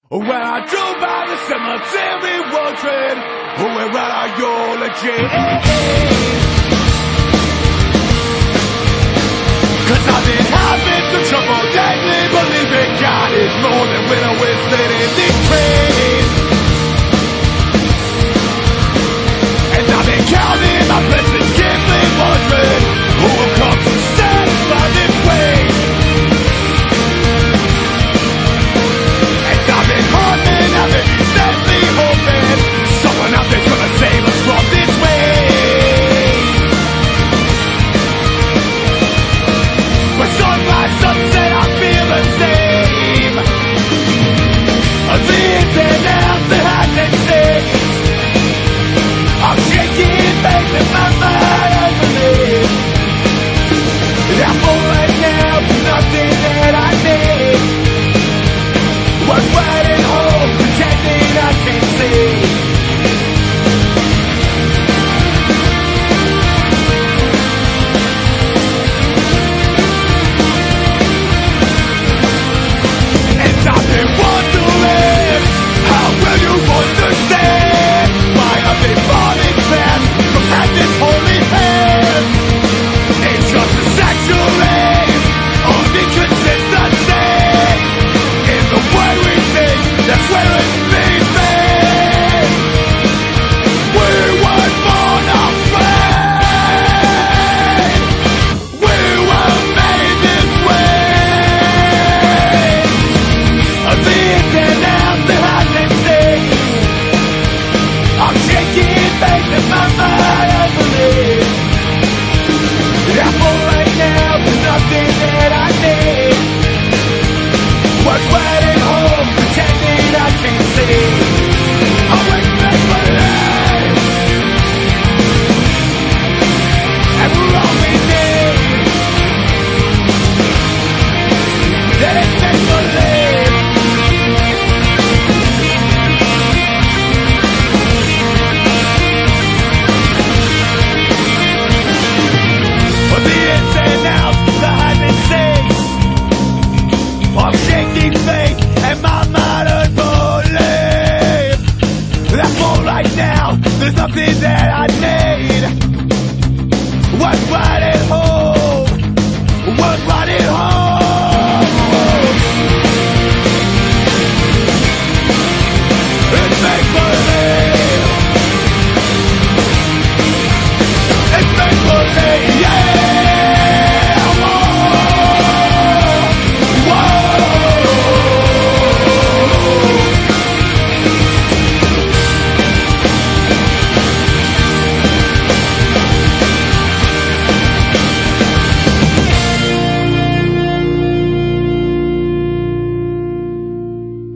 When I drove by the cemetery wondering where are eulogies, 'cause I've been having some trouble lately believing God is more than when I was sitting in this train. And I've been counting my blessings, carefully wondering who will come to satisfy this way. And I've been hoping, I've been steadily hoping someone out there's gonna save us from this way. But sunrise, sunset, I feel the same. Living out the hide and seek. I'm shaking, making my mind unbelief. I'm full right now, nothing that I need. Was writing home, pretending I can't see.